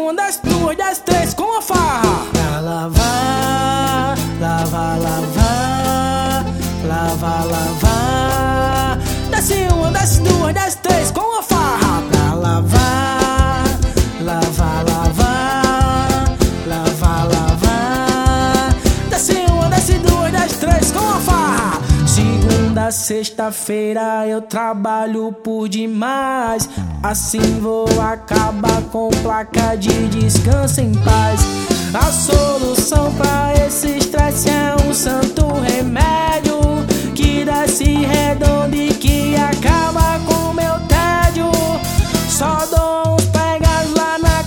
uma, das duas, das três, com a farra. Pra lavar, lavar, lavar, lavar, lavar. Desce uma, das duas, das três, com a farra. Pra lavar, lavar, lavar, lavar, lavar. Desce uma, desce duas, das três, com a farra. Segunda, sexta-feira eu trabalho por demais. Assim vou acabar com placa de descanso em paz. A solução pra esse estresse é um santo remédio que desce redondo e que acaba com meu tédio. Só dou uns pegas lá na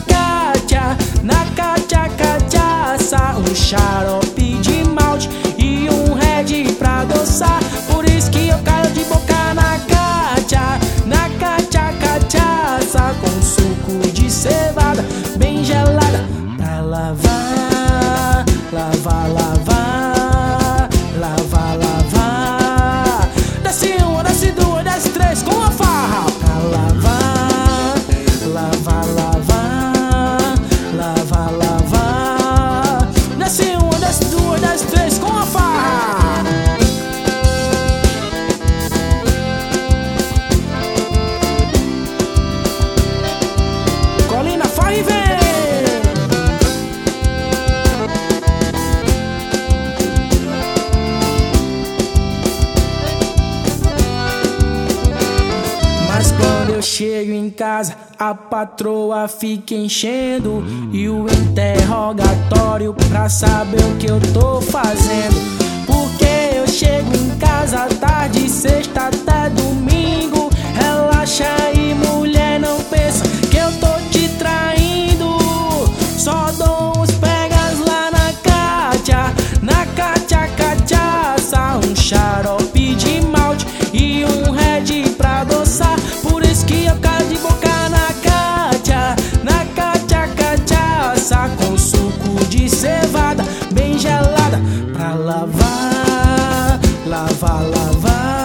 cachaça, um xarope de malte e um red pra adoçar. Por isso que eu caio de boca na cachaça, com suco de cevada bem gelada. Pra lavar, lavar, lavar, lavar, lavar. Desce uma, desce duas, desce três, com a farra. Pra lavar, lavar, lavar, lavar, lavar. Desce uma, desce duas, desce três, com a farra. Colina, farra e vem. Mas quando eu chego em casa, a patroa fica enchendo e o interrogatório pra saber o que eu tô fazendo. Porque eu chego em casa tarde, sexta até domingo. Relaxa aí, mulher, não pensa que eu tô te traindo. Só dou uns pegas lá na cachaça, um xarope de malte e um red pra adoçar. Por isso que eu caio de boca na cachaça, com suco de cevada bem gelada. Pra lavar, lavar, lavar.